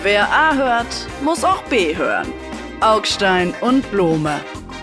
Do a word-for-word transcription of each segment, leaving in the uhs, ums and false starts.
Wer A hört, muss auch B hören. Augstein und Blome.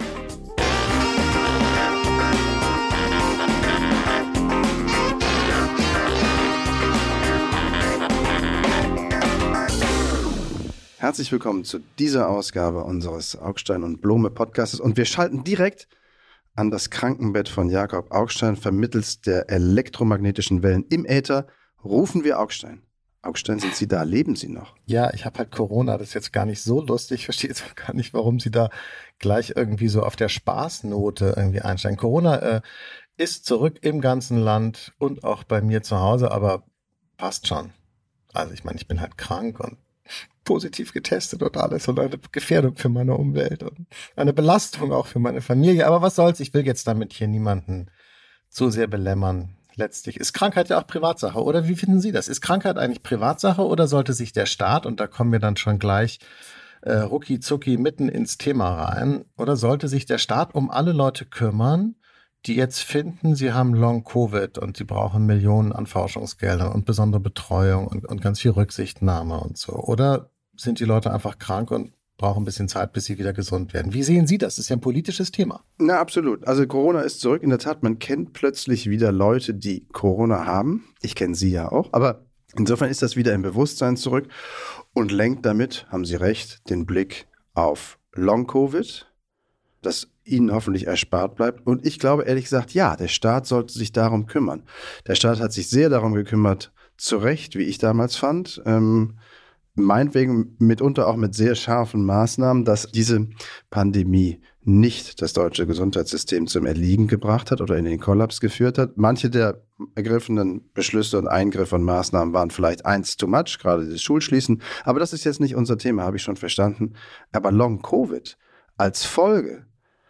Herzlich willkommen zu dieser Ausgabe unseres Augstein und Blome Podcasts und wir schalten direkt an das Krankenbett von Jakob Augstein. Vermittels der elektromagnetischen Wellen im Äther rufen wir Augstein. Augstein, sind Sie da? Leben Sie noch? Ja, ich habe halt Corona, das ist jetzt gar nicht so lustig. Ich verstehe jetzt auch gar nicht, warum Sie da gleich irgendwie so auf der Spaßnote irgendwie einsteigen. Corona äh, ist zurück im ganzen Land und auch bei mir zu Hause, aber passt schon. Also ich meine, ich bin halt krank und positiv getestet und alles und eine Gefährdung für meine Umwelt und eine Belastung auch für meine Familie. Aber was soll's, ich will jetzt damit hier niemanden zu sehr belämmern. Letztlich ist Krankheit ja auch Privatsache, oder wie finden Sie das? Ist Krankheit eigentlich Privatsache oder sollte sich der Staat, und da kommen wir dann schon gleich äh, rucki zucki mitten ins Thema rein, oder sollte sich der Staat um alle Leute kümmern, die jetzt finden, sie haben Long-Covid und sie brauchen Millionen an Forschungsgeldern und besondere Betreuung und, und ganz viel Rücksichtnahme und so? Oder sind die Leute einfach krank und brauchen ein bisschen Zeit, bis sie wieder gesund werden? Wie sehen Sie das? Das ist ja ein politisches Thema. Na, absolut. Also Corona ist zurück. In der Tat, man kennt plötzlich wieder Leute, die Corona haben. Ich kenne Sie ja auch. Aber insofern ist das wieder im Bewusstsein zurück und lenkt damit, haben Sie recht, den Blick auf Long-Covid, das Ihnen hoffentlich erspart bleibt. Und ich glaube ehrlich gesagt, ja, der Staat sollte sich darum kümmern. Der Staat hat sich sehr darum gekümmert, zu Recht, wie ich damals fand, ähm, meinetwegen mitunter auch mit sehr scharfen Maßnahmen, dass diese Pandemie nicht das deutsche Gesundheitssystem zum Erliegen gebracht hat oder in den Kollaps geführt hat. Manche der ergriffenen Beschlüsse und Eingriffe und Maßnahmen waren vielleicht eins too much, gerade das Schulschließen. Aber das ist jetzt nicht unser Thema, habe ich schon verstanden. Aber Long-Covid als Folge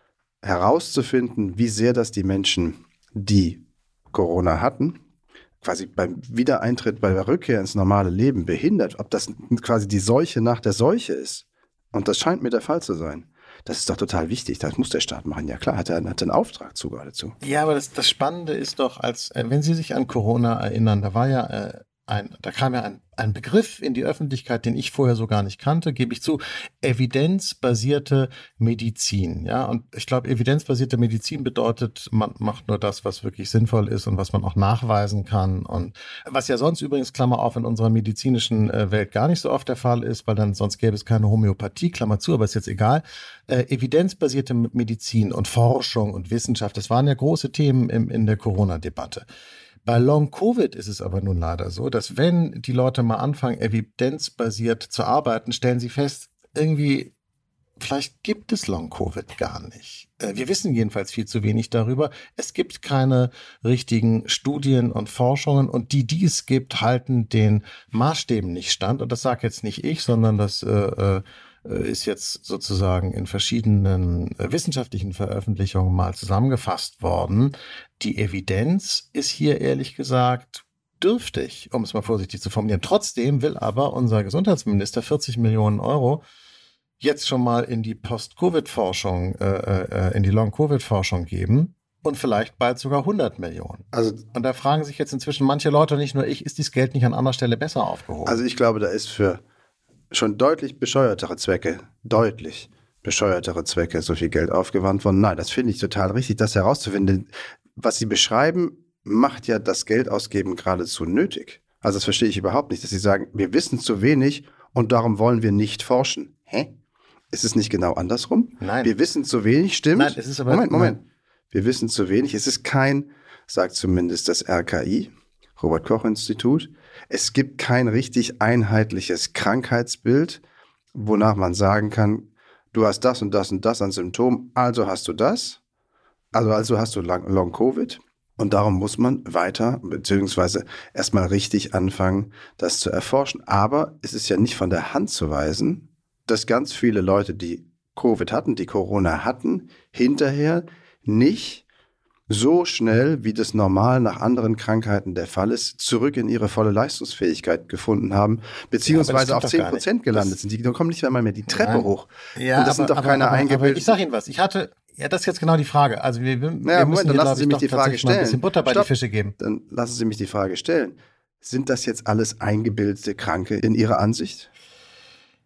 herauszufinden, wie sehr das die Menschen, die Corona hatten, quasi beim Wiedereintritt, bei der Rückkehr ins normale Leben behindert, ob das quasi die Seuche nach der Seuche ist. Und das scheint mir der Fall zu sein. Das ist doch total wichtig. Das muss der Staat machen. Ja klar, hat er hat einen Auftrag zu geradezu. Ja, aber das, das Spannende ist doch, als äh, wenn Sie sich an Corona erinnern, da war ja äh, ein, da kam ja ein, ein Begriff in die Öffentlichkeit, den ich vorher so gar nicht kannte, gebe ich zu, evidenzbasierte Medizin. Ja, und ich glaube, evidenzbasierte Medizin bedeutet, man macht nur das, was wirklich sinnvoll ist und was man auch nachweisen kann. Und was ja sonst übrigens, Klammer auf, in unserer medizinischen äh, Welt gar nicht so oft der Fall ist, weil dann sonst gäbe es keine Homöopathie, Klammer zu, aber ist jetzt egal. Äh, evidenzbasierte Medizin und Forschung und Wissenschaft, das waren ja große Themen im, in der Corona-Debatte. Bei Long-Covid ist es aber nun leider so, dass wenn die Leute mal anfangen, evidenzbasiert zu arbeiten, stellen sie fest, irgendwie, vielleicht gibt es Long-Covid gar nicht. Wir wissen jedenfalls viel zu wenig darüber. Es gibt keine richtigen Studien und Forschungen und die, die es gibt, halten den Maßstäben nicht stand. Und das sage jetzt nicht ich, sondern das äh, ist jetzt sozusagen in verschiedenen äh, wissenschaftlichen Veröffentlichungen mal zusammengefasst worden. Die Evidenz ist hier ehrlich gesagt dürftig, um es mal vorsichtig zu formulieren. Trotzdem will aber unser Gesundheitsminister vierzig Millionen Euro jetzt schon mal in die Post-Covid-Forschung, äh, äh, in die Long-Covid-Forschung geben und vielleicht bald sogar hundert Millionen. Also, und da fragen sich jetzt inzwischen manche Leute, nicht nur ich, ist dieses Geld nicht an anderer Stelle besser aufgehoben? Also ich glaube, da ist für schon deutlich bescheuertere Zwecke, deutlich bescheuertere Zwecke so viel Geld aufgewandt worden. Nein, das finde ich total richtig, das herauszufinden. Was Sie beschreiben, macht ja das Geldausgeben geradezu nötig. Also das verstehe ich überhaupt nicht, dass Sie sagen, wir wissen zu wenig und darum wollen wir nicht forschen. Hä? Ist es nicht genau andersrum? Nein. Wir wissen zu wenig, stimmt? Nein, es ist aber... Moment, Moment. Nein. Wir wissen zu wenig. Es ist kein, sagt zumindest das R K I, Robert-Koch-Institut. Es gibt kein richtig einheitliches Krankheitsbild, wonach man sagen kann, du hast das und das und das an Symptomen, also hast du das, also, also hast du Long-Covid. Und darum muss man weiter, beziehungsweise erstmal richtig anfangen, das zu erforschen. Aber es ist ja nicht von der Hand zu weisen, dass ganz viele Leute, die Covid hatten, die Corona hatten, hinterher nicht so schnell, wie das normal nach anderen Krankheiten der Fall ist, zurück in ihre volle Leistungsfähigkeit gefunden haben, beziehungsweise ja, auf zehn Prozent gelandet das sind. Die kommen nicht einmal mehr die Treppe Nein. hoch. Ja, und das aber, sind doch aber, keine aber, eingebildeten... Aber ich sage Ihnen was, ich hatte... Ja, das ist jetzt genau die Frage. Also wir, wir naja, müssen Moment, dann hier, lassen Sie mich die Frage stellen. Ein bisschen Butter bei Stopp. die Fische geben. Dann lassen Sie mich die Frage stellen. Sind das jetzt alles eingebildete Kranke in Ihrer Ansicht?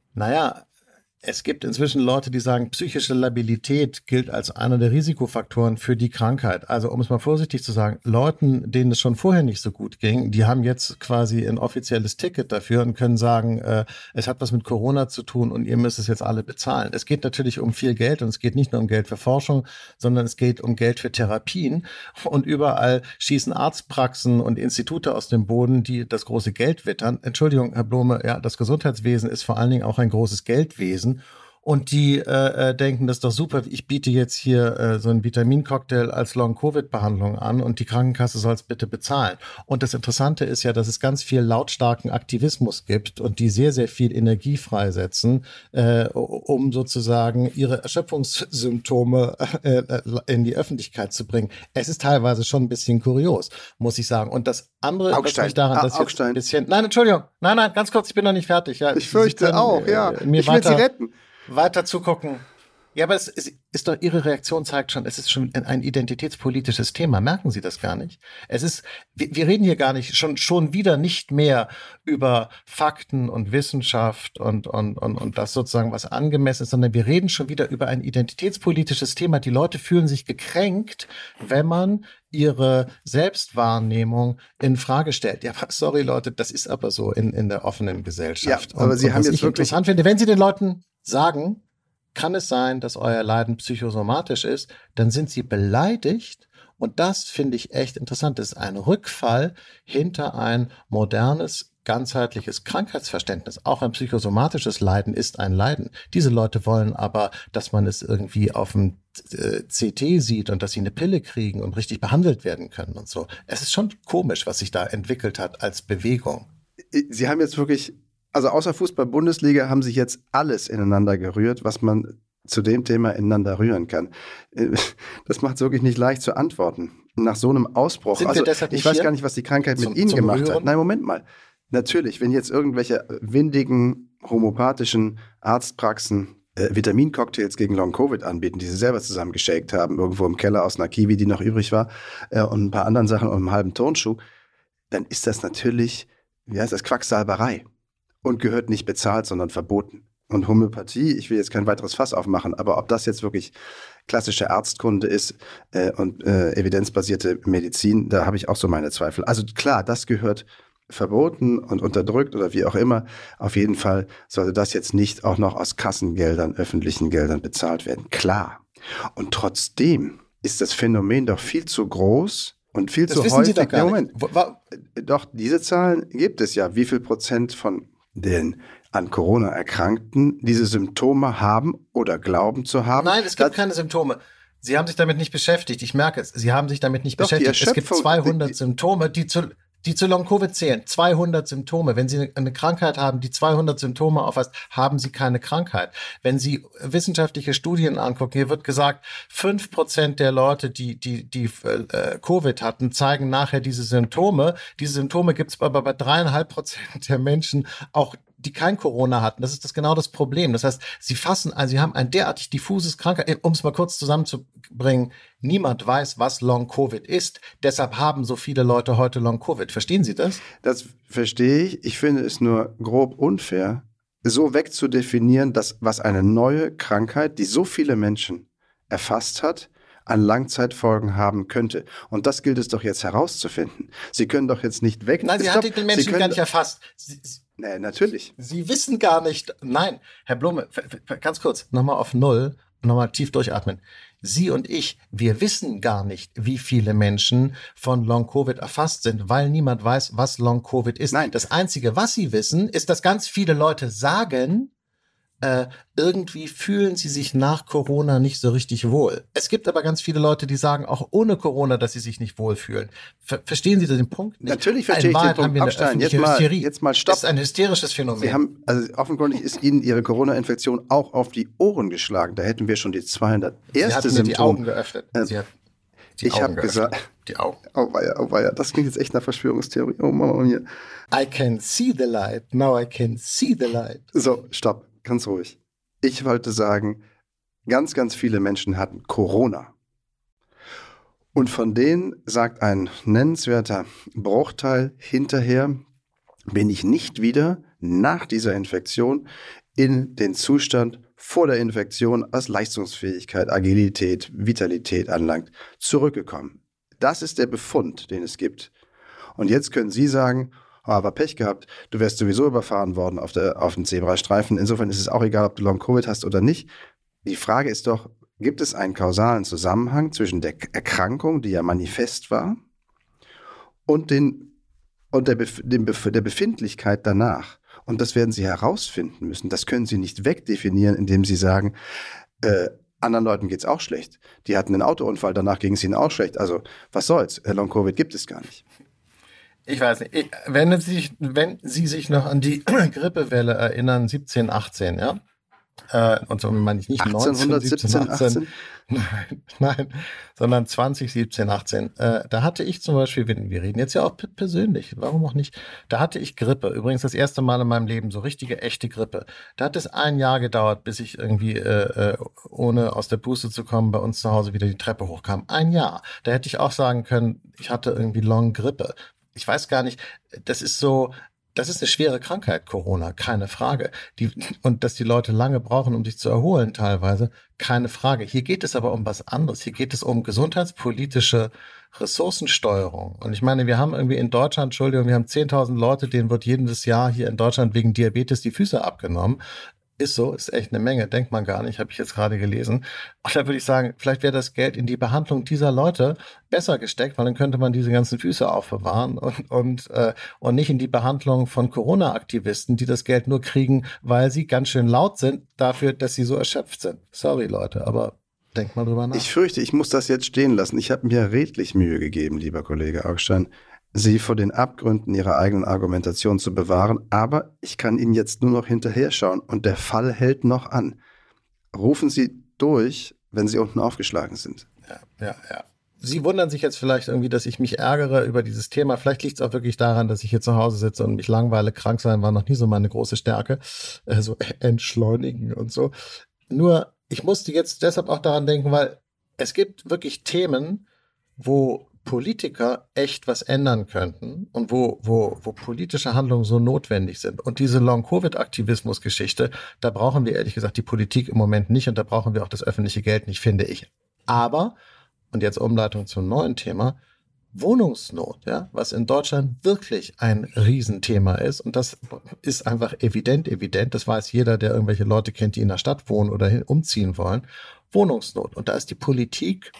Naja, es gibt inzwischen Leute, die sagen, psychische Labilität gilt als einer der Risikofaktoren für die Krankheit. Also um es mal vorsichtig zu sagen, Leuten, denen es schon vorher nicht so gut ging, die haben jetzt quasi ein offizielles Ticket dafür und können sagen, äh, es hat was mit Corona zu tun und ihr müsst es jetzt alle bezahlen. Es geht natürlich um viel Geld und es geht nicht nur um Geld für Forschung, sondern es geht um Geld für Therapien. Und überall schießen Arztpraxen und Institute aus dem Boden, die das große Geld wittern. Entschuldigung, Herr Blome, ja, das Gesundheitswesen ist vor allen Dingen auch ein großes Geldwesen. Und die äh, denken, das ist doch super, ich biete jetzt hier äh, so einen Vitamincocktail als Long-Covid-Behandlung an und die Krankenkasse soll es bitte bezahlen. Und das Interessante ist ja, dass es ganz viel lautstarken Aktivismus gibt und die sehr, sehr viel Energie freisetzen, äh, um sozusagen ihre Erschöpfungssymptome äh, in die Öffentlichkeit zu bringen. Es ist teilweise schon ein bisschen kurios, muss ich sagen. Und das andere, Augstein. was mich daran, dass jetzt ein bisschen... Nein, Entschuldigung, nein, nein, ganz kurz, ich bin noch nicht fertig. Ja, ich fürchte können, auch, ja. Äh, mir ich will weiter, Sie retten. Weiter zugucken. Ja, aber es ist, ist doch, Ihre Reaktion zeigt schon, es ist schon ein identitätspolitisches Thema. Merken Sie das gar nicht? Es ist, wir, wir reden hier gar nicht, schon, schon wieder nicht mehr über Fakten und Wissenschaft und, und, und, und das sozusagen, was angemessen ist, sondern wir reden schon wieder über ein identitätspolitisches Thema. Die Leute fühlen sich gekränkt, wenn man ihre Selbstwahrnehmung in Frage stellt. Ja, sorry Leute, das ist aber so in, in der offenen Gesellschaft. Ja, aber und, Sie und haben was jetzt ich wirklich interessant finde, wenn Sie den Leuten sagen, kann es sein, dass euer Leiden psychosomatisch ist, dann sind sie beleidigt. Und das finde ich echt interessant. Das ist ein Rückfall hinter ein modernes, ganzheitliches Krankheitsverständnis. Auch ein psychosomatisches Leiden ist ein Leiden. Diese Leute wollen aber, dass man es irgendwie auf dem C T sieht und dass sie eine Pille kriegen und richtig behandelt werden können und so. Es ist schon komisch, was sich da entwickelt hat als Bewegung. Sie haben jetzt wirklich... Also außer Fußball-Bundesliga haben sich jetzt alles ineinander gerührt, was man zu dem Thema ineinander rühren kann. Das macht es wirklich nicht leicht zu antworten. Nach so einem Ausbruch. Sind also wir deshalb nicht ich weiß hier? gar nicht, was die Krankheit Zum, mit Ihnen gemacht Rühren? hat. Nein, Moment mal. Natürlich, wenn jetzt irgendwelche windigen, homöopathischen Arztpraxen äh, Vitamincocktails gegen Long-Covid anbieten, die sie selber zusammengeschakt haben, irgendwo im Keller aus einer Kiwi, die noch übrig war, äh, und ein paar anderen Sachen und einem halben Turnschuh, dann ist das natürlich, wie heißt das, Quacksalberei. Und gehört nicht bezahlt, sondern verboten. Und Homöopathie, ich will jetzt kein weiteres Fass aufmachen, aber ob das jetzt wirklich klassische Arztkunde ist äh, und äh, evidenzbasierte Medizin, da habe ich auch so meine Zweifel. Also klar, das gehört verboten und unterdrückt oder wie auch immer. Auf jeden Fall sollte das jetzt nicht auch noch aus Kassengeldern, öffentlichen Geldern bezahlt werden. Klar. Und trotzdem ist das Phänomen doch viel zu groß und viel das zu wissen häufig. Sie doch gar Moment. nicht. Wo, doch, diese Zahlen gibt es ja. Wie viel Prozent von den an Corona Erkrankten diese Symptome haben oder glauben zu haben? Nein, es gibt das, keine Symptome. Sie haben sich damit nicht beschäftigt. Ich merke es. Sie haben sich damit nicht Doch, beschäftigt. Es gibt zweihundert die, Symptome, die zu, die zu Long-Covid zählen. zweihundert Symptome. Wenn Sie eine, eine Krankheit haben, die zweihundert Symptome aufweist, haben Sie keine Krankheit. Wenn Sie wissenschaftliche Studien angucken, hier wird gesagt, fünf Prozent der Leute, die, die, die äh, Covid hatten, zeigen nachher diese Symptome. Diese Symptome gibt es aber bei dreieinhalb Prozent der Menschen auch, die kein Corona hatten. Das ist das genau das Problem. Das heißt, sie fassen, also sie haben ein derartig diffuses Krankheit, um es mal kurz zusammenzubringen, niemand weiß, was Long-Covid ist. Deshalb haben so viele Leute heute Long-Covid. Verstehen Sie das? Das verstehe ich. Ich finde es nur grob unfair, so wegzudefinieren, dass was eine neue Krankheit, die so viele Menschen erfasst hat, an Langzeitfolgen haben könnte. Und das gilt es doch jetzt herauszufinden. Sie können doch jetzt nicht weg... Nein, sie Stopp. hat den Menschen gar nicht erfasst. Sie, sie, nee, natürlich. Sie wissen gar nicht... Nein, Herr Blume, ganz kurz, nochmal auf Null, nochmal tief durchatmen. Sie und ich, wir wissen gar nicht, wie viele Menschen von Long-Covid erfasst sind, weil niemand weiß, was Long-Covid ist. Nein. Das Einzige, was Sie wissen, ist, dass ganz viele Leute sagen... Äh, irgendwie fühlen sie sich nach Corona nicht so richtig wohl. Es gibt aber ganz viele Leute, die sagen auch ohne Corona, dass sie sich nicht wohlfühlen. Ver- verstehen Sie den Punkt nicht? Natürlich verstehe In ich den Wahrheit haben Punkt. wir eine Augstein, jetzt öffentliche mal, Hysterie. jetzt mal stopp. Das ist ein hysterisches Phänomen. Sie haben, also offenkundig ist Ihnen Ihre Corona-Infektion auch auf die Ohren geschlagen. Da hätten wir schon die zweihundert Sie erste hat mir Symptom. die Augen geöffnet. Äh, Sie hat die ich Augen habe geöffnet. gesagt, Die Augen. oh weia, oh weia, das klingt jetzt echt nach Verschwörungstheorie. Oh Mama mir. I can see the light. Now I can see the light. So, stopp, ganz ruhig. Ich wollte sagen, ganz, ganz viele Menschen hatten Corona. Und von denen sagt ein nennenswerter Bruchteil hinterher, bin ich nicht wieder nach dieser Infektion in den Zustand vor der Infektion, was Leistungsfähigkeit, Agilität, Vitalität anlangt, zurückgekommen. Das ist der Befund, den es gibt. Und jetzt können Sie sagen, oh, aber Pech gehabt, du wärst sowieso überfahren worden auf, der, auf dem Zebrastreifen. Insofern ist es auch egal, ob du Long-Covid hast oder nicht. Die Frage ist doch, gibt es einen kausalen Zusammenhang zwischen der Erkrankung, die ja manifest war, und, den, und der, Bef- dem Bef- der Befindlichkeit danach? Und das werden Sie herausfinden müssen. Das können Sie nicht wegdefinieren, indem Sie sagen, äh, anderen Leuten geht es auch schlecht. Die hatten einen Autounfall, danach ging es ihnen auch schlecht. Also was soll's? Long-Covid gibt es gar nicht. Ich weiß nicht. Ich, wenn, Sie sich, wenn Sie sich noch an die Grippewelle erinnern, siebzehn, achtzehn, ja? Äh, und so meine ich nicht neunzehn, siebzehn, achtzehn. Nein, nein, sondern zwanzig, siebzehn, achtzehn. Äh, da hatte ich zum Beispiel, wir reden jetzt ja auch persönlich, warum auch nicht, da hatte ich Grippe. Übrigens das erste Mal in meinem Leben, so richtige, echte Grippe. Da hat es ein Jahr gedauert, bis ich irgendwie, äh, ohne aus der Puste zu kommen, bei uns zu Hause wieder die Treppe hochkam. Ein Jahr. Da hätte ich auch sagen können, ich hatte irgendwie Long Grippe. Ich weiß gar nicht, das ist so... Das ist eine schwere Krankheit, Corona, keine Frage. Die, und dass die Leute lange brauchen, um sich zu erholen teilweise, keine Frage. Hier geht es aber um was anderes. Hier geht es um gesundheitspolitische Ressourcensteuerung. Und ich meine, wir haben irgendwie in Deutschland, Entschuldigung, wir haben zehntausend Leute, denen wird jedes Jahr hier in Deutschland wegen Diabetes die Füße abgenommen. Ist so, ist echt eine Menge, denkt man gar nicht, habe ich jetzt gerade gelesen. Und da würde ich sagen, vielleicht wäre das Geld in die Behandlung dieser Leute besser gesteckt, weil dann könnte man diese ganzen Füße aufbewahren und und äh, und nicht in die Behandlung von Corona-Aktivisten, die das Geld nur kriegen, weil sie ganz schön laut sind, dafür, dass sie so erschöpft sind. Sorry, Leute, aber denkt mal drüber nach. Ich fürchte, ich muss das jetzt stehen lassen. Ich habe mir redlich Mühe gegeben, lieber Kollege Augstein, Sie vor den Abgründen Ihrer eigenen Argumentation zu bewahren, aber ich kann Ihnen jetzt nur noch hinterher schauen und der Fall hält noch an. Rufen Sie durch, wenn Sie unten aufgeschlagen sind. Ja, ja, ja. Sie wundern sich jetzt vielleicht irgendwie, dass ich mich ärgere über dieses Thema. Vielleicht liegt es auch wirklich daran, dass ich hier zu Hause sitze und mich langweile. Krank sein war noch nie so meine große Stärke. Äh, so entschleunigen und so. Nur, ich musste jetzt deshalb auch daran denken, weil es gibt wirklich Themen, wo Politiker echt was ändern könnten und wo, wo, wo politische Handlungen so notwendig sind. Und diese Long-Covid-Aktivismus-Geschichte, da brauchen wir ehrlich gesagt die Politik im Moment nicht und da brauchen wir auch das öffentliche Geld nicht, finde ich. Aber, und jetzt Umleitung zum neuen Thema, Wohnungsnot, ja, was in Deutschland wirklich ein Riesenthema ist. Und das ist einfach evident, evident. Das weiß jeder, der irgendwelche Leute kennt, die in der Stadt wohnen oder hin, umziehen wollen. Wohnungsnot. Und da ist die Politik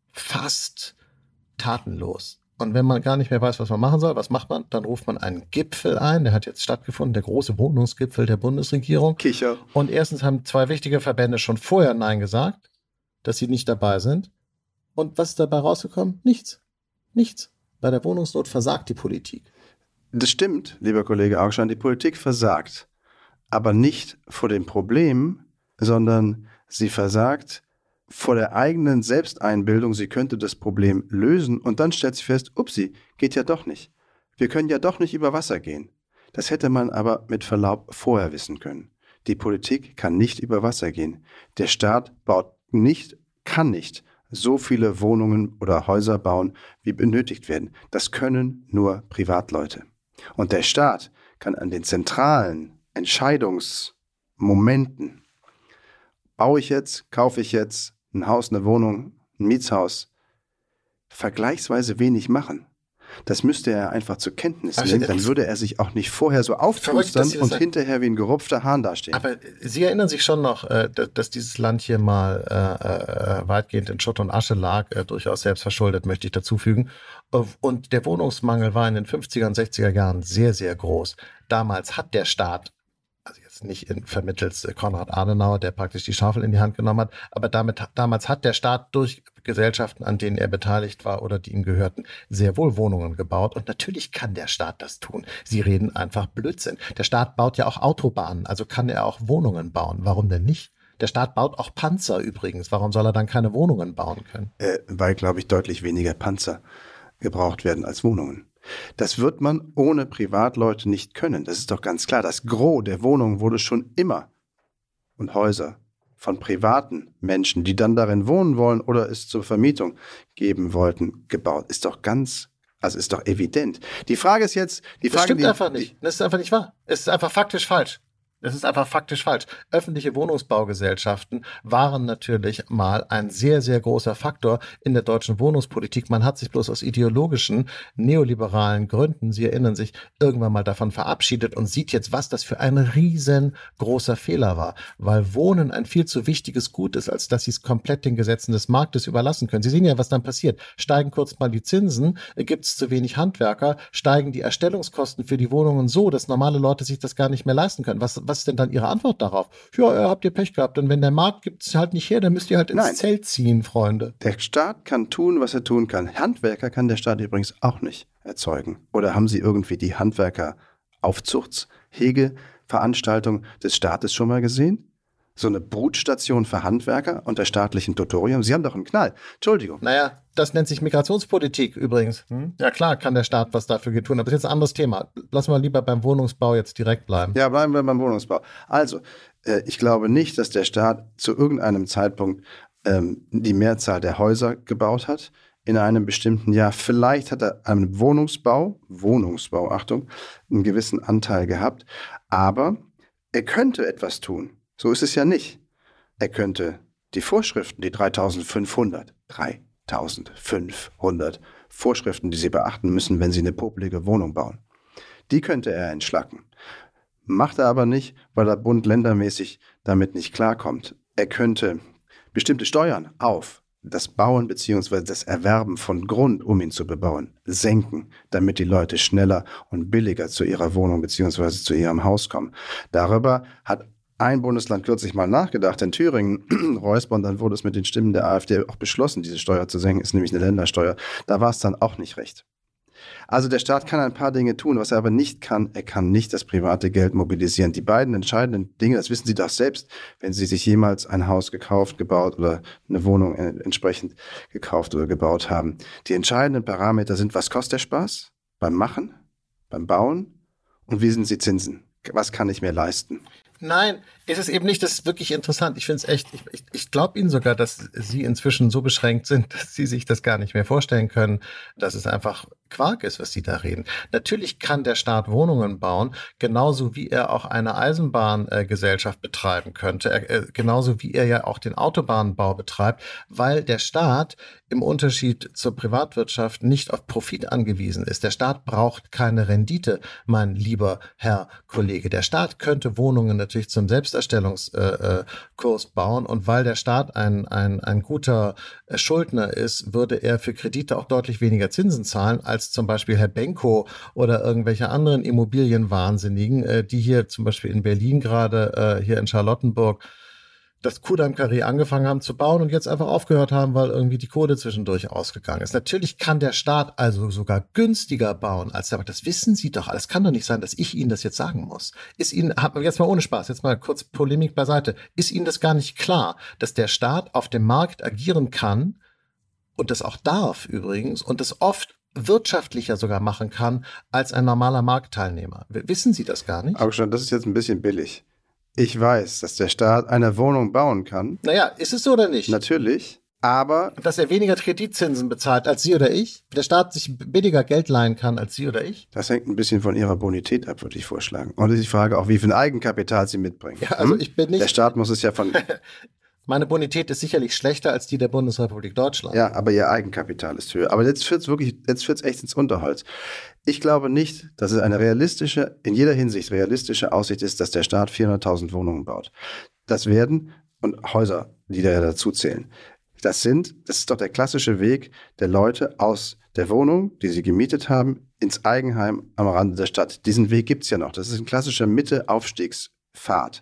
fast tatenlos. Und wenn man gar nicht mehr weiß, was man machen soll, was macht man? Dann ruft man einen Gipfel ein, der hat jetzt stattgefunden, der große Wohnungsgipfel der Bundesregierung. Kicher. Und erstens haben zwei wichtige Verbände schon vorher Nein gesagt, dass sie nicht dabei sind. Und was ist dabei rausgekommen? Nichts. Nichts. Bei der Wohnungsnot versagt die Politik. Das stimmt, lieber Kollege Augstein, die Politik versagt. Aber nicht vor dem Problem, sondern sie versagt vor der eigenen Selbsteinbildung, sie könnte das Problem lösen und dann stellt sie fest, upsi, geht ja doch nicht. Wir können ja doch nicht über Wasser gehen. Das hätte man aber mit Verlaub vorher wissen können. Die Politik kann nicht über Wasser gehen. Der Staat baut nicht, kann nicht so viele Wohnungen oder Häuser bauen, wie benötigt werden. Das können nur Privatleute. Und der Staat kann an den zentralen Entscheidungsmomenten, baue ich jetzt, kaufe ich jetzt ein Haus, eine Wohnung, ein Mietshaus, vergleichsweise wenig machen. Das müsste er einfach zur Kenntnis nehmen, dann würde er sich auch nicht vorher so aufpustern und hinterher wie ein gerupfter Hahn dastehen. Aber Sie erinnern sich schon noch, dass dieses Land hier mal äh, weitgehend in Schutt und Asche lag, äh, durchaus selbstverschuldet, möchte ich dazu fügen. Und der Wohnungsmangel war in den fünfziger und sechziger Jahren sehr, sehr groß. Damals hat der Staat, also jetzt nicht in, vermittels Konrad Adenauer, der praktisch die Schaufel in die Hand genommen hat, aber damit, damals hat der Staat durch Gesellschaften, an denen er beteiligt war oder die ihm gehörten, sehr wohl Wohnungen gebaut. Und natürlich kann der Staat das tun. Sie reden einfach Blödsinn. Der Staat baut ja auch Autobahnen, also kann er auch Wohnungen bauen. Warum denn nicht? Der Staat baut auch Panzer übrigens. Warum soll er dann keine Wohnungen bauen können? Äh, weil, glaube ich, deutlich weniger Panzer gebraucht werden als Wohnungen. Das wird man ohne Privatleute nicht können. Das ist doch ganz klar. Das Gros der Wohnungen wurde schon immer und Häuser von privaten Menschen, die dann darin wohnen wollen oder es zur Vermietung geben wollten, gebaut. Ist doch ganz, also ist doch evident. Die Frage ist jetzt, die Frage, das stimmt die, einfach nicht. Das ist einfach nicht wahr. Es ist einfach faktisch falsch. Das ist einfach faktisch falsch. Öffentliche Wohnungsbaugesellschaften waren natürlich mal ein sehr, sehr großer Faktor in der deutschen Wohnungspolitik. Man hat sich bloß aus ideologischen, neoliberalen Gründen, Sie erinnern sich, irgendwann mal davon verabschiedet und sieht jetzt, was das für ein riesengroßer Fehler war. Weil Wohnen ein viel zu wichtiges Gut ist, als dass Sie es komplett den Gesetzen des Marktes überlassen können. Sie sehen ja, was dann passiert. Steigen kurz mal die Zinsen, gibt es zu wenig Handwerker, steigen die Erstellungskosten für die Wohnungen so, dass normale Leute sich das gar nicht mehr leisten können. Was Was ist denn dann Ihre Antwort darauf? Ja, ihr habt ihr Pech gehabt. Und wenn der Markt gibt es halt nicht her, dann müsst ihr halt ins Nein. Zelt ziehen, Freunde. Der Staat kann tun, was er tun kann. Handwerker kann der Staat übrigens auch nicht erzeugen. Oder haben Sie irgendwie die Handwerker-Aufzuchtshege-Veranstaltung des Staates schon mal gesehen? So eine Brutstation für Handwerker unter staatlichem Tutorium? Sie haben doch einen Knall. Entschuldigung. Naja, das nennt sich Migrationspolitik übrigens. Hm? Ja klar, kann der Staat was dafür tun. Aber das ist jetzt ein anderes Thema. Lassen wir lieber beim Wohnungsbau jetzt direkt bleiben. Ja, bleiben wir beim Wohnungsbau. Also, äh, ich glaube nicht, dass der Staat zu irgendeinem Zeitpunkt ähm, die Mehrzahl der Häuser gebaut hat in einem bestimmten Jahr. Vielleicht hat er am Wohnungsbau, Wohnungsbau, Achtung, einen gewissen Anteil gehabt. Aber er könnte etwas tun. So ist es ja nicht. Er könnte die Vorschriften, die dreitausendfünfhundert, dreitausendfünfhundert Vorschriften, die Sie beachten müssen, wenn Sie eine popelige Wohnung bauen, die könnte er entschlacken. Macht er aber nicht, weil er bund-ländermäßig damit nicht klarkommt. Er könnte bestimmte Steuern auf das Bauen bzw. das Erwerben von Grund, um ihn zu bebauen, senken, damit die Leute schneller und billiger zu ihrer Wohnung bzw. zu ihrem Haus kommen. Darüber hat ein Bundesland kürzlich mal nachgedacht, in Thüringen, Räusper, und dann wurde es mit den Stimmen der AfD auch beschlossen, diese Steuer zu senken, ist nämlich eine Ländersteuer. Da war es dann auch nicht recht. Also der Staat kann ein paar Dinge tun, was er aber nicht kann, er kann nicht das private Geld mobilisieren. Die beiden entscheidenden Dinge, das wissen Sie doch selbst, wenn Sie sich jemals ein Haus gekauft, gebaut oder eine Wohnung entsprechend gekauft oder gebaut haben. Die entscheidenden Parameter sind, was kostet der Spaß beim Machen, beim Bauen und wie sind die Zinsen? Was kann ich mir leisten? Nein, ist es eben nicht. Das ist wirklich interessant. Ich finde es echt, ich, ich, ich glaube Ihnen sogar, dass Sie inzwischen so beschränkt sind, dass Sie sich das gar nicht mehr vorstellen können, dass es einfach Quark ist, was Sie da reden. Natürlich kann der Staat Wohnungen bauen, genauso wie er auch eine Eisenbahngesellschaft äh, betreiben könnte, äh, genauso wie er ja auch den Autobahnbau betreibt, weil der Staat im Unterschied zur Privatwirtschaft nicht auf Profit angewiesen ist. Der Staat braucht keine Rendite, mein lieber Herr Kollege. Der Staat könnte Wohnungen natürlich zum Selbsterstellungskurs äh, bauen, und weil der Staat ein, ein, ein guter Schuldner ist, würde er für Kredite auch deutlich weniger Zinsen zahlen als zum Beispiel Herr Benko oder irgendwelche anderen Immobilienwahnsinnigen, äh, die hier zum Beispiel in Berlin gerade, äh, hier in Charlottenburg, das Kudamm-Karree angefangen haben zu bauen und jetzt einfach aufgehört haben, weil irgendwie die Kohle zwischendurch ausgegangen ist. Natürlich kann der Staat also sogar günstiger bauen als der, aber das wissen Sie doch. Es kann doch nicht sein, dass ich Ihnen das jetzt sagen muss. Ist Ihnen, jetzt mal ohne Spaß, jetzt mal kurz Polemik beiseite, ist Ihnen das gar nicht klar, dass der Staat auf dem Markt agieren kann und das auch darf übrigens und das oft wirtschaftlicher sogar machen kann als ein normaler Marktteilnehmer? Wissen Sie das gar nicht? Aber schon, das ist jetzt ein bisschen billig. Ich weiß, dass der Staat eine Wohnung bauen kann. Naja, ist es so oder nicht? Natürlich, aber... Dass er weniger Kreditzinsen bezahlt als Sie oder ich? Der Staat sich billiger Geld leihen kann als Sie oder ich? Das hängt ein bisschen von Ihrer Bonität ab, würde ich vorschlagen. Und ich frage auch, wie viel Eigenkapital Sie mitbringen. Ja, also ich bin nicht... Der Staat muss es ja von... Meine Bonität ist sicherlich schlechter als die der Bundesrepublik Deutschland. Ja, aber Ihr Eigenkapital ist höher. Aber jetzt führt es wirklich, jetzt führt es echt ins Unterholz. Ich glaube nicht, dass es eine realistische, in jeder Hinsicht realistische Aussicht ist, dass der Staat vierhunderttausend Wohnungen baut. Das werden, und Häuser, die da dazu zählen, das sind, das ist doch der klassische Weg der Leute aus der Wohnung, die sie gemietet haben, ins Eigenheim am Rande der Stadt. Diesen Weg gibt es ja noch. Das ist ein klassischer Mitte-Aufstiegspfad.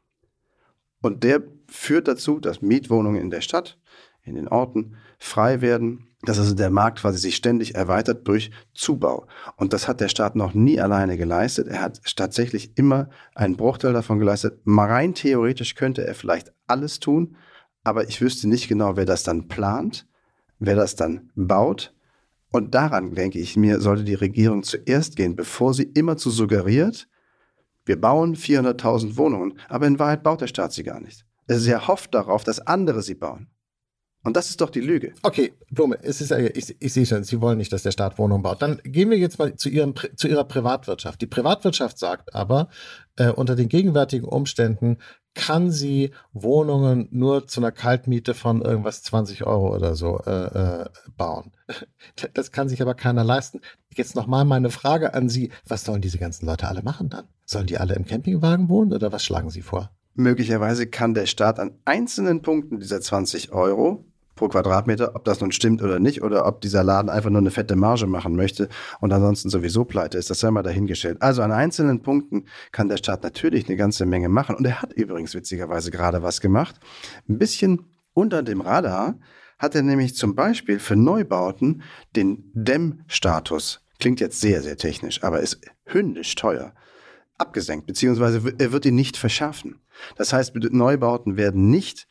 Und der führt dazu, dass Mietwohnungen in der Stadt, in den Orten frei werden, dass also der Markt quasi sich ständig erweitert durch Zubau. Und das hat der Staat noch nie alleine geleistet. Er hat tatsächlich immer einen Bruchteil davon geleistet. Mal rein theoretisch könnte er vielleicht alles tun, aber ich wüsste nicht genau, wer das dann plant, wer das dann baut. Und daran, denke ich mir, sollte die Regierung zuerst gehen, bevor sie immerzu suggeriert, wir bauen vierhunderttausend Wohnungen, aber in Wahrheit baut der Staat sie gar nicht. Er hofft darauf, dass andere sie bauen. Und das ist doch die Lüge. Okay, Blume, es ist, ich, ich sehe schon, Sie wollen nicht, dass der Staat Wohnungen baut. Dann gehen wir jetzt mal zu, Ihrem, zu Ihrer Privatwirtschaft. Die Privatwirtschaft sagt aber, äh, unter den gegenwärtigen Umständen kann sie Wohnungen nur zu einer Kaltmiete von irgendwas zwanzig Euro oder so äh, äh, bauen. Das kann sich aber keiner leisten. Jetzt nochmal meine Frage an Sie. Was sollen diese ganzen Leute alle machen dann? Sollen die alle im Campingwagen wohnen oder was schlagen Sie vor? Möglicherweise kann der Staat an einzelnen Punkten dieser zwanzig Euro pro Quadratmeter, ob das nun stimmt oder nicht, oder ob dieser Laden einfach nur eine fette Marge machen möchte und ansonsten sowieso pleite ist, das sei mal dahingestellt. Also an einzelnen Punkten kann der Staat natürlich eine ganze Menge machen. Und er hat übrigens witzigerweise gerade was gemacht. Ein bisschen unter dem Radar hat er nämlich zum Beispiel für Neubauten den Dämmstatus, klingt jetzt sehr, sehr technisch, aber ist hündisch teuer, abgesenkt, beziehungsweise er wird ihn nicht verschärfen. Das heißt, Neubauten werden nicht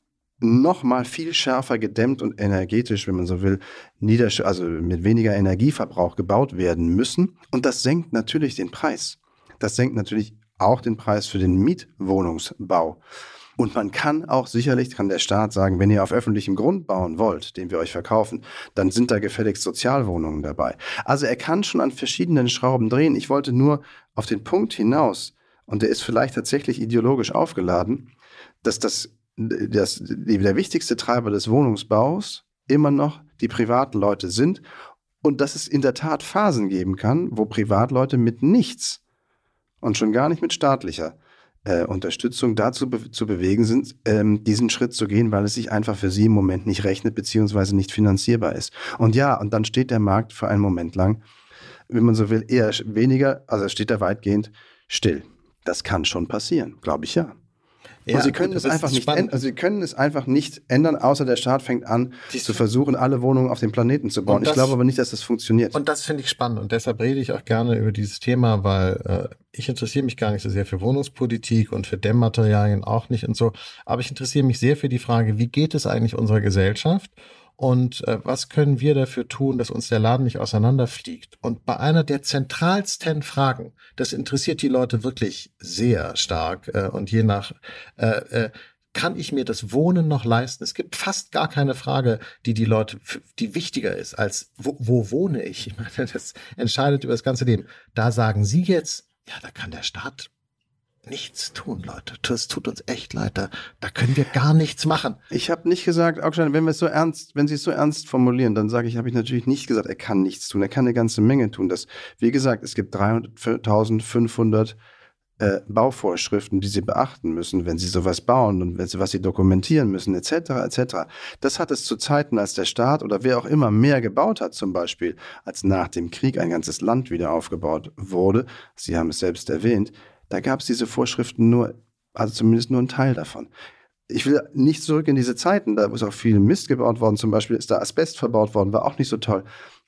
noch mal viel schärfer gedämmt und energetisch, wenn man so will, niedersch- also mit weniger Energieverbrauch gebaut werden müssen. Und das senkt natürlich den Preis. Das senkt natürlich auch den Preis für den Mietwohnungsbau. Und man kann auch sicherlich, kann der Staat sagen, wenn ihr auf öffentlichem Grund bauen wollt, den wir euch verkaufen, dann sind da gefälligst Sozialwohnungen dabei. Also er kann schon an verschiedenen Schrauben drehen. Ich wollte nur auf den Punkt hinaus, und der ist vielleicht tatsächlich ideologisch aufgeladen, dass das Das, der wichtigste Treiber des Wohnungsbaus immer noch die Privatleute sind und dass es in der Tat Phasen geben kann, wo Privatleute mit nichts und schon gar nicht mit staatlicher äh, Unterstützung dazu be- zu bewegen sind, ähm, diesen Schritt zu gehen, weil es sich einfach für sie im Moment nicht rechnet beziehungsweise nicht finanzierbar ist. Und ja, und dann steht der Markt für einen Moment lang, wenn man so will, eher weniger, also steht er weitgehend still. Das kann schon passieren, glaube ich ja. Ja, und sie können es einfach nicht ändern, also sie können es einfach nicht ändern, außer der Staat fängt an, Dies zu versuchen, alle Wohnungen auf dem Planeten zu bauen. Das, ich glaube aber nicht, dass das funktioniert. Und das finde ich spannend und deshalb rede ich auch gerne über dieses Thema, weil äh, ich interessiere mich gar nicht so sehr für Wohnungspolitik und für Dämmmaterialien auch nicht und so, aber ich interessiere mich sehr für die Frage, wie geht es eigentlich unserer Gesellschaft? Und äh, was können wir dafür tun, dass uns der Laden nicht auseinanderfliegt? Und bei einer der zentralsten Fragen, das interessiert die Leute wirklich sehr stark äh, und je nach, äh, äh, kann ich mir das Wohnen noch leisten? Es gibt fast gar keine Frage, die die Leute, die wichtiger ist als, wo, wo wohne ich? Ich meine, das entscheidet über das ganze Leben. Da sagen Sie jetzt, ja, da kann der Staat nichts tun, Leute. Es tut uns echt leid. Da, da können wir gar nichts machen. Ich habe nicht gesagt, Augstein, wenn wir es so ernst, wenn Sie es so ernst formulieren, dann sage ich, habe ich natürlich nicht gesagt, er kann nichts tun. Er kann eine ganze Menge tun. Das, wie gesagt, es gibt dreitausendfünfhundert äh, Bauvorschriften, die Sie beachten müssen, wenn Sie sowas bauen und wenn Sie, was Sie dokumentieren müssen, et cetera, et cetera. Das hat es zu Zeiten, als der Staat oder wer auch immer mehr gebaut hat, zum Beispiel, als nach dem Krieg ein ganzes Land wieder aufgebaut wurde. Sie haben es selbst erwähnt. Da gab es diese Vorschriften nur, also zumindest nur ein Teil davon. Ich will nicht zurück in diese Zeiten, da ist auch viel Mist gebaut worden, zum Beispiel ist da Asbest verbaut worden, war auch nicht so toll.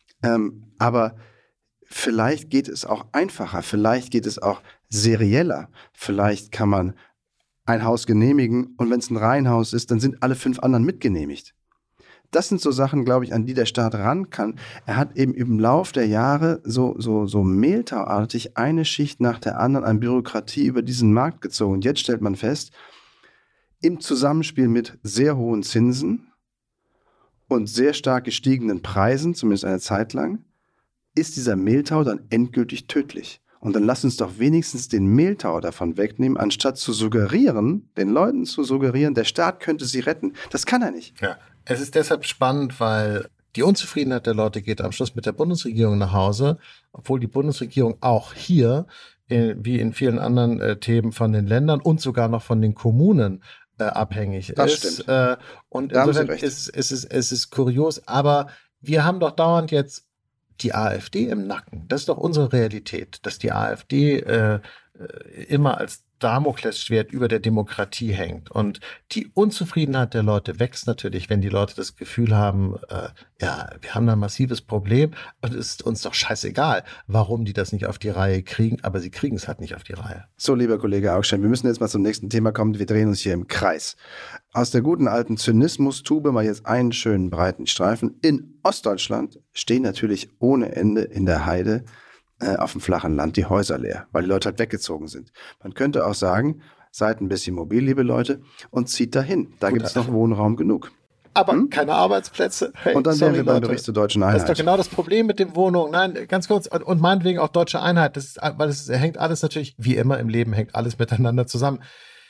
Ähm, aber vielleicht geht es auch einfacher, vielleicht geht es auch serieller. Vielleicht kann man ein Haus genehmigen und wenn es ein Reihenhaus ist, dann sind alle fünf anderen mitgenehmigt. Das sind so Sachen, glaube ich, an die der Staat ran kann. Er hat eben im Lauf der Jahre so, so, so mehltauartig eine Schicht nach der anderen an Bürokratie über diesen Markt gezogen. Und jetzt stellt man fest, im Zusammenspiel mit sehr hohen Zinsen und sehr stark gestiegenen Preisen, zumindest eine Zeit lang, ist dieser Mehltau dann endgültig tödlich. Und dann lass uns doch wenigstens den Mehltau davon wegnehmen, anstatt zu suggerieren, den Leuten zu suggerieren, der Staat könnte sie retten. Das kann er nicht. Ja. Es ist deshalb spannend, weil die Unzufriedenheit der Leute geht am Schluss mit der Bundesregierung nach Hause, obwohl die Bundesregierung auch hier, in, wie in vielen anderen äh, Themen, von den Ländern und sogar noch von den Kommunen äh, abhängig das ist. Stimmt. Äh, und da insofern ist es ist, ist, ist kurios, aber wir haben doch dauernd jetzt die AfD im Nacken. Das ist doch unsere Realität, dass die AfD äh, immer als Damoklesschwert über der Demokratie hängt. Und die Unzufriedenheit der Leute wächst natürlich, wenn die Leute das Gefühl haben, äh, ja, wir haben da ein massives Problem und es ist uns doch scheißegal, warum die das nicht auf die Reihe kriegen, aber sie kriegen es halt nicht auf die Reihe. So, lieber Kollege Augstein, wir müssen jetzt mal zum nächsten Thema kommen. Wir drehen uns hier im Kreis. Aus der guten alten Zynismus-Tube mal jetzt einen schönen breiten Streifen. In Ostdeutschland stehen natürlich ohne Ende in der Heide auf dem flachen Land die Häuser leer, weil die Leute halt weggezogen sind. Man könnte auch sagen, seid ein bisschen mobil, liebe Leute, und zieht dahin. Da gibt es noch Wohnraum genug. Aber hm? keine Arbeitsplätze. Hey, und dann sorry, wären wir beim Bericht zur deutschen Einheit. Das ist doch genau das Problem mit den Wohnungen. Nein, ganz kurz. Und, und meinetwegen auch deutsche Einheit. Das ist, weil es hängt alles natürlich, wie immer im Leben, hängt alles miteinander zusammen.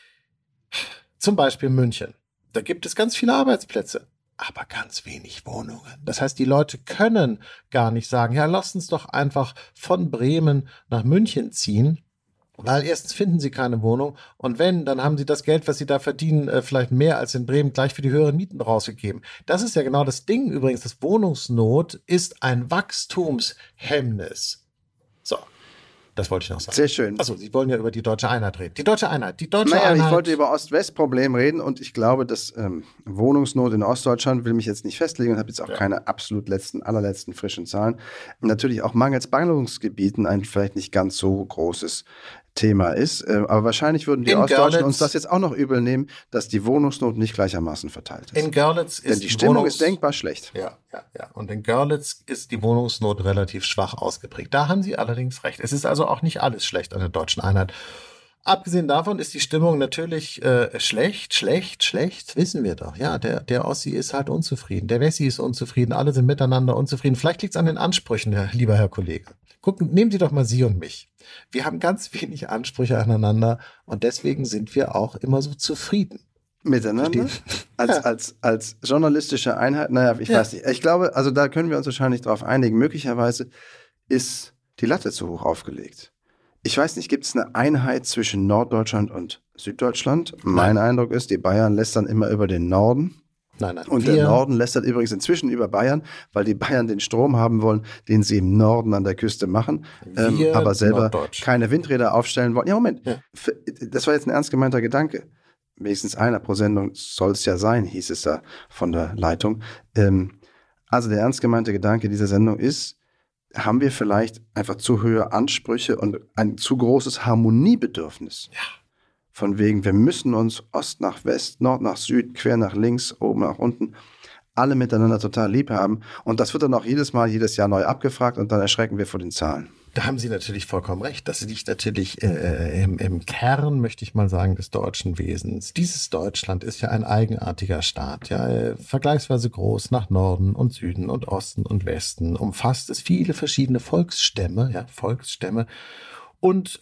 Zum Beispiel München. Da gibt es ganz viele Arbeitsplätze, aber ganz wenig Wohnungen. Das heißt, die Leute können gar nicht sagen, ja, lasst uns doch einfach von Bremen nach München ziehen. Weil erstens finden sie keine Wohnung und wenn, dann haben sie das Geld, was sie da verdienen, äh, vielleicht mehr als in Bremen, gleich für die höheren Mieten rausgegeben. Das ist ja genau das Ding übrigens. Das Wohnungsnot ist ein Wachstumshemmnis. So, das wollte ich noch sagen. Sehr schön. Achso, Sie wollen ja über die deutsche Einheit reden. Die deutsche Einheit, die deutsche naja, Einheit. Ich wollte über Ost-West-Problem reden und ich glaube, dass ähm, Wohnungsnot in Ostdeutschland, will mich jetzt nicht festlegen und habe jetzt auch ja. keine absolut letzten, allerletzten frischen Zahlen. Natürlich auch mangels Ballungsgebieten ein vielleicht nicht ganz so großes Thema ist. Aber wahrscheinlich würden die in Ostdeutschen Görlitz, uns das jetzt auch noch übel nehmen, dass die Wohnungsnot nicht gleichermaßen verteilt ist. In Görlitz ist Denn die Stimmung Wohnungs- ist denkbar schlecht. Ja, ja, ja. Und in Görlitz ist die Wohnungsnot relativ schwach ausgeprägt. Da haben Sie allerdings recht. Es ist also auch nicht alles schlecht an der deutschen Einheit. Abgesehen davon ist die Stimmung natürlich äh, schlecht, schlecht, schlecht, wissen wir doch. Ja, der, der Ossi ist halt unzufrieden, der Wessi ist unzufrieden, alle sind miteinander unzufrieden. Vielleicht liegt es an den Ansprüchen, Herr, lieber Herr Kollege. Gucken, nehmen Sie doch mal Sie und mich. Wir haben ganz wenig Ansprüche aneinander und deswegen sind wir auch immer so zufrieden. Miteinander? Als, ja. als, als journalistische Einheit? Naja, ich ja. weiß nicht. Ich glaube, also da können wir uns wahrscheinlich drauf einigen. Möglicherweise ist die Latte zu hoch aufgelegt. Ich weiß nicht, gibt es eine Einheit zwischen Norddeutschland und Süddeutschland? Nein. Mein Eindruck ist, die Bayern lästern immer über den Norden. Nein, nein. Und wir der Norden lästert übrigens inzwischen über Bayern, weil die Bayern den Strom haben wollen, den sie im Norden an der Küste machen, ähm, aber selber keine Windräder aufstellen wollen. Ja, Moment. Ja. Das war jetzt ein ernst gemeinter Gedanke. Wenigstens einer pro Sendung soll es ja sein, hieß es da von der Leitung. Ähm, also der ernst gemeinte Gedanke dieser Sendung ist, haben wir vielleicht einfach zu hohe Ansprüche und ein zu großes Harmoniebedürfnis. Ja. Von wegen, wir müssen uns Ost nach West, Nord nach Süd, quer nach links, oben nach unten, alle miteinander total lieb haben. Und das wird dann auch jedes Mal, jedes Jahr neu abgefragt und dann erschrecken wir vor den Zahlen. Da haben Sie natürlich vollkommen recht. Das liegt natürlich äh, im, im Kern, möchte ich mal sagen, des deutschen Wesens. Dieses Deutschland ist ja ein eigenartiger Staat, ja, äh, vergleichsweise groß nach Norden und Süden und Osten und Westen. Umfasst es viele verschiedene Volksstämme, ja, Volksstämme. Und äh,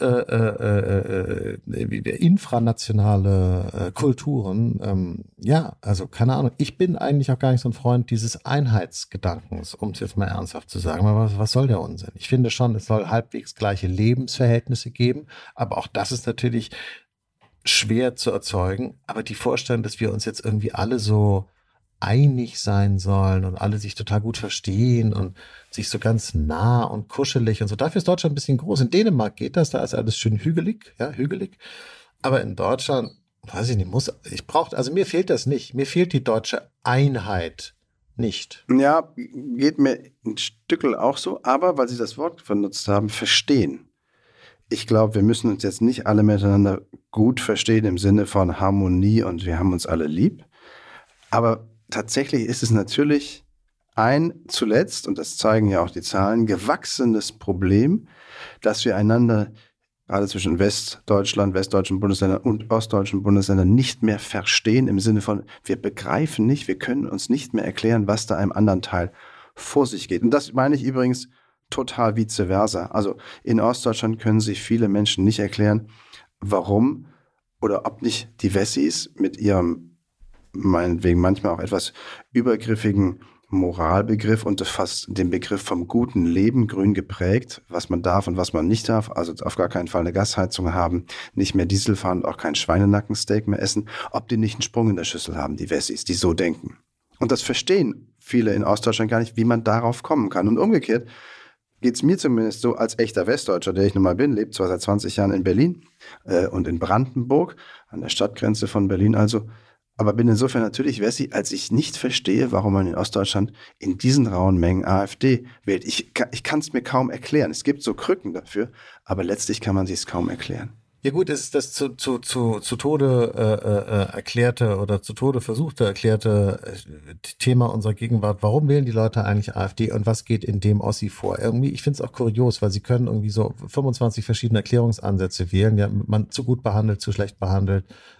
äh, äh, infranationale äh, Kulturen. Ähm, ja, also keine Ahnung. Ich bin eigentlich auch gar nicht so ein Freund dieses Einheitsgedankens, um es jetzt mal ernsthaft zu sagen. Aber was, was soll der Unsinn? Ich finde schon, es soll halbwegs gleiche Lebensverhältnisse geben. Aber auch das ist natürlich schwer zu erzeugen. Aber die Vorstellung, dass wir uns jetzt irgendwie alle so einig sein sollen und alle sich total gut verstehen und sich so ganz nah und kuschelig und so. Dafür ist Deutschland ein bisschen groß. In Dänemark geht das, da ist alles schön hügelig, ja, hügelig. Aber in Deutschland, weiß ich nicht, muss, ich brauche, also mir fehlt das nicht. Mir fehlt die deutsche Einheit nicht. Ja, geht mir ein Stückel auch so, aber weil Sie das Wort benutzt haben, verstehen. Ich glaube, wir müssen uns jetzt nicht alle miteinander gut verstehen im Sinne von Harmonie und wir haben uns alle lieb. Aber tatsächlich ist es natürlich ein zuletzt, und das zeigen ja auch die Zahlen, gewachsenes Problem, dass wir einander gerade zwischen Westdeutschland, westdeutschen Bundesländern und ostdeutschen Bundesländern nicht mehr verstehen im Sinne von, wir begreifen nicht, wir können uns nicht mehr erklären, was da im anderen Teil vor sich geht. Und das meine ich übrigens total vice versa. Also in Ostdeutschland können sich viele Menschen nicht erklären, warum oder ob nicht die Wessis mit ihrem meinetwegen manchmal auch etwas übergriffigen Moralbegriff und fast den Begriff vom guten Leben grün geprägt, was man darf und was man nicht darf, also auf gar keinen Fall eine Gasheizung haben, nicht mehr Diesel fahren und auch kein Schweinenackensteak mehr essen, ob die nicht einen Sprung in der Schüssel haben, die Wessis, die so denken. Und das verstehen viele in Ostdeutschland gar nicht, wie man darauf kommen kann. Und umgekehrt geht es mir zumindest so als echter Westdeutscher, der ich nun mal bin, lebt zwar seit zwanzig Jahren in Berlin äh, und in Brandenburg, an der Stadtgrenze von Berlin also, aber bin insofern natürlich Wessi, als ich nicht verstehe, warum man in Ostdeutschland in diesen rauen Mengen AfD wählt. Ich, ich kann es mir kaum erklären. Es gibt so Krücken dafür, aber letztlich kann man sich es kaum erklären. Ja gut, es ist das zu, zu, zu, zu Tode äh, äh, erklärte oder zu Tode versuchte erklärte äh, Thema unserer Gegenwart. Warum wählen die Leute eigentlich AfD und was geht in dem Ossi vor? Irgendwie, ich finde es auch kurios, weil sie können irgendwie so fünfundzwanzig verschiedene Erklärungsansätze wählen. Ja, man zu gut behandelt, zu schlecht behandelt,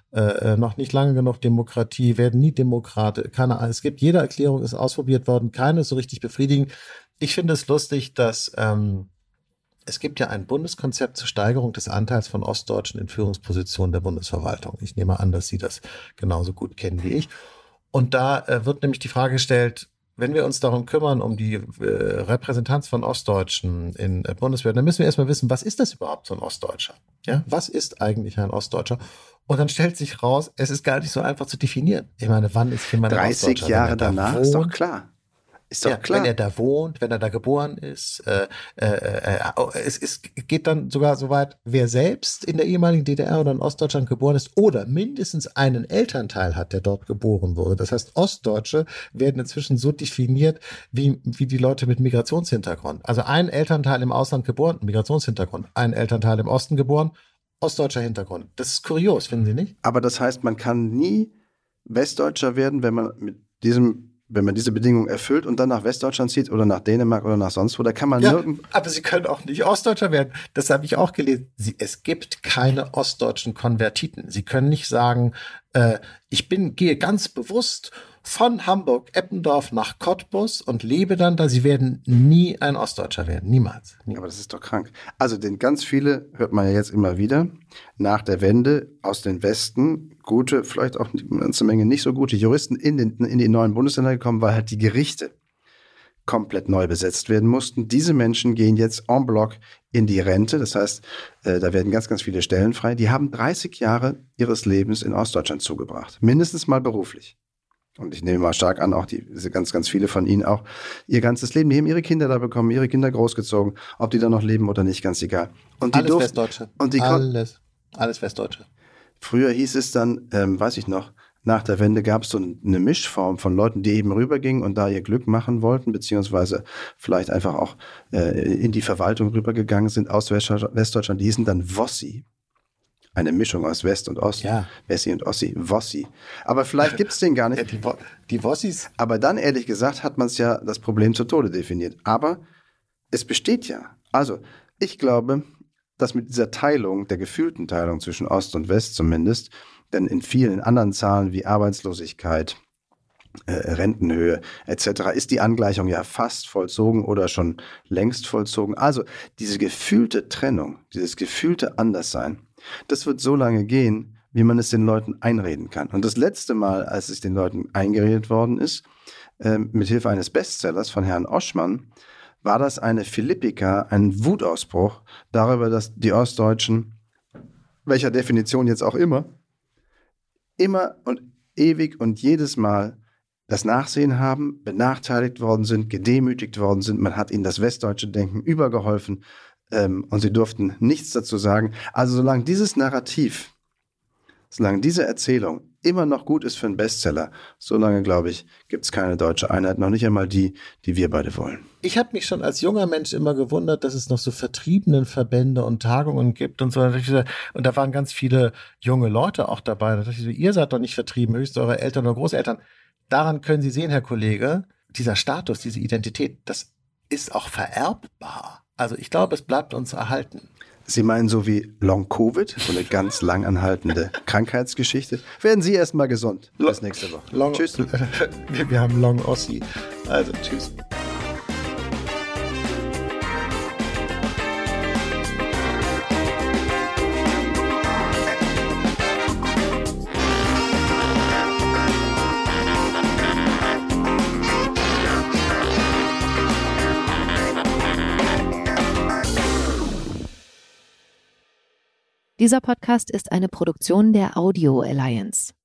äh, noch nicht lange genug Demokratie, werden nie Demokrate. Keine Ahnung. Es gibt, jede Erklärung ist ausprobiert worden, keine ist so richtig befriedigend. Ich finde es lustig, dass ähm, es gibt ja ein Bundeskonzept zur Steigerung des Anteils von Ostdeutschen in Führungspositionen der Bundesverwaltung. Ich nehme an, dass Sie das genauso gut kennen wie ich. Und da äh, wird nämlich die Frage gestellt, wenn wir uns darum kümmern, um die äh, Repräsentanz von Ostdeutschen in äh, Bundeswehr, dann müssen wir erstmal wissen, was ist das überhaupt, so ein Ostdeutscher? Ja, was ist eigentlich ein Ostdeutscher? Und dann stellt sich raus, es ist gar nicht so einfach zu definieren. Ich meine, wann ist jemand ein Ostdeutscher? dreißig Jahre danach, da ist doch klar. Ist doch ja, klar. Wenn er da wohnt, wenn er da geboren ist, äh, äh, äh, es, es geht dann sogar so weit, wer selbst in der ehemaligen D D R oder in Ostdeutschland geboren ist oder mindestens einen Elternteil hat, der dort geboren wurde. Das heißt, Ostdeutsche werden inzwischen so definiert wie, wie die Leute mit Migrationshintergrund. Also ein Elternteil im Ausland geboren, Migrationshintergrund, ein Elternteil im Osten geboren, ostdeutscher Hintergrund. Das ist kurios, finden Sie nicht? Aber das heißt, man kann nie Westdeutscher werden, wenn man mit diesem wenn man diese Bedingungen erfüllt und dann nach Westdeutschland zieht oder nach Dänemark oder nach sonst wo, da kann man ja, nirgend... aber Sie können auch nicht Ostdeutscher werden. Das habe ich auch gelesen. Sie, es gibt keine ostdeutschen Konvertiten. Sie können nicht sagen, äh, ich bin, gehe ganz bewusst von Hamburg-Eppendorf nach Cottbus und lebe dann da. Sie werden nie ein Ostdeutscher werden. Niemals. Nie. Aber das ist doch krank. Also denn ganz viele, hört man ja jetzt immer wieder, nach der Wende aus den Westen, gute, vielleicht auch eine ganze Menge nicht so gute Juristen in, den, in die neuen Bundesländer gekommen, weil halt die Gerichte komplett neu besetzt werden mussten. Diese Menschen gehen jetzt en bloc in die Rente. Das heißt, äh, da werden ganz, ganz viele Stellen frei. Die haben dreißig Jahre ihres Lebens in Ostdeutschland zugebracht. Mindestens mal beruflich. Und ich nehme mal stark an, auch die, ganz, ganz viele von ihnen auch ihr ganzes Leben. Die haben ihre Kinder da bekommen, ihre Kinder großgezogen. Ob die da noch leben oder nicht, ganz egal. Und die alles durften, Westdeutsche. Und die alles, alles Westdeutsche. Früher hieß es dann, ähm, weiß ich noch, nach der Wende gab es so eine Mischform von Leuten, die eben rübergingen und da ihr Glück machen wollten, beziehungsweise vielleicht einfach auch äh, in die Verwaltung rübergegangen sind aus Westdeutschland. Die hießen dann Wossi. Eine Mischung aus West und Ost. Ja. Wessi und Ossi. Wossi. Aber vielleicht gibt es den gar nicht. Ja, die, Wo- die Wossis. Aber dann, ehrlich gesagt, hat man es ja das Problem zu Tode definiert. Aber es besteht ja. Also, ich glaube, dass mit dieser Teilung, der gefühlten Teilung zwischen Ost und West zumindest, denn in vielen anderen Zahlen wie Arbeitslosigkeit, äh, Rentenhöhe et cetera ist die Angleichung ja fast vollzogen oder schon längst vollzogen. Also diese gefühlte Trennung, dieses gefühlte Anderssein, das wird so lange gehen, wie man es den Leuten einreden kann. Und das letzte Mal, als es den Leuten eingeredet worden ist, äh, mit Hilfe eines Bestsellers von Herrn Oschmann, war das eine Philippika, ein Wutausbruch darüber, dass die Ostdeutschen, welcher Definition jetzt auch immer, immer und ewig und jedes Mal das Nachsehen haben, benachteiligt worden sind, gedemütigt worden sind. Man hat ihnen das westdeutsche Denken übergeholfen ähm, und sie durften nichts dazu sagen. Also solange dieses Narrativ, solange diese Erzählung immer noch gut ist für einen Bestseller, solange, glaube ich, gibt es keine deutsche Einheit, noch nicht einmal die, die wir beide wollen. Ich habe mich schon als junger Mensch immer gewundert, dass es noch so Vertriebenenverbände und Tagungen gibt und so. Und da waren ganz viele junge Leute auch dabei. Da dachte ich so, ihr seid doch nicht vertrieben, höchstens eure Eltern oder Großeltern. Daran können Sie sehen, Herr Kollege, dieser Status, diese Identität, das ist auch vererbbar. Also ich glaube, es bleibt uns erhalten. Sie meinen so wie Long-Covid, so eine ganz lang anhaltende Krankheitsgeschichte? Werden Sie erstmal gesund. Bis nächste Woche. Long, Tschüss. wir, wir haben Long Ossi. Also tschüss. Dieser Podcast ist eine Produktion der Audio Alliance.